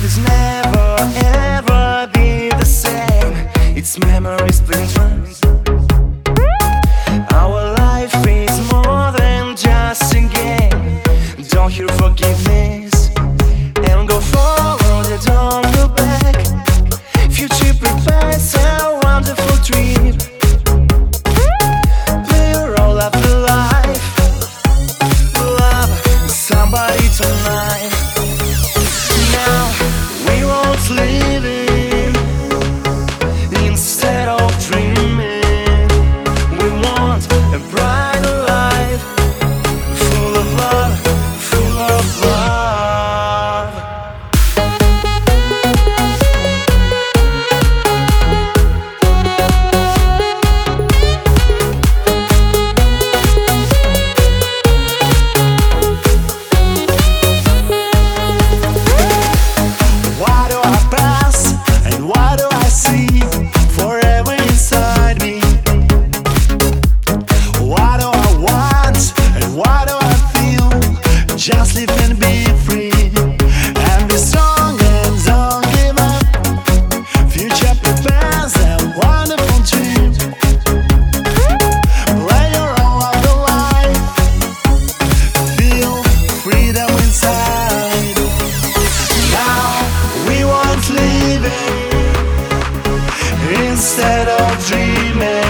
world is never ever be the same. Its memories playing. Our life is more than just a game. Don't hear forgiveness and go forward, don't go back. Future prepares a wonderful trip. Play a role of the life. Love somebody tonight. Now we won't living instead of dreaming. We want a brighter life, full of love, full of love. Just live and be free, and be strong and don't give up. Future prepares a wonderful dream. Play your role of the life. Feel freedom inside. Now we want living instead of dreaming.